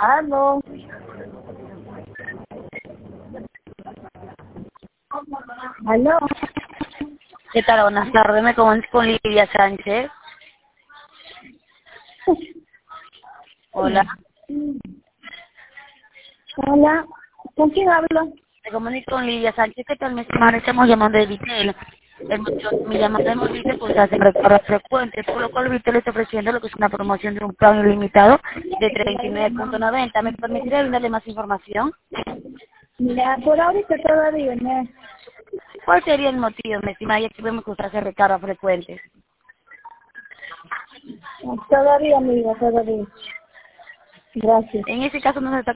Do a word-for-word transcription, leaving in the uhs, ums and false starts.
Aló. Aló. ¿Qué tal? Buenas tardes, me comunico con Lidia Sánchez. Hola. Hola. ¿Con quién hablo? Me comunico con Lidia Sánchez. ¿Qué tal, mi estimada? Estamos llamando de Vitel. El motivo de mi llamada es Vitel, pues hace recarga frecuente, por lo cual Vitel está ofreciendo lo que es una promoción de un plan ilimitado de treinta y nueve punto noventa. ¿Me permitiría brindarle más información? Mira, por ahorita todavía no. ¿Cuál sería el motivo, mi estimada? Ya que vemos que usted hace recargas frecuentes. Todavía, amiga, todavía. Gracias. En ese caso no se está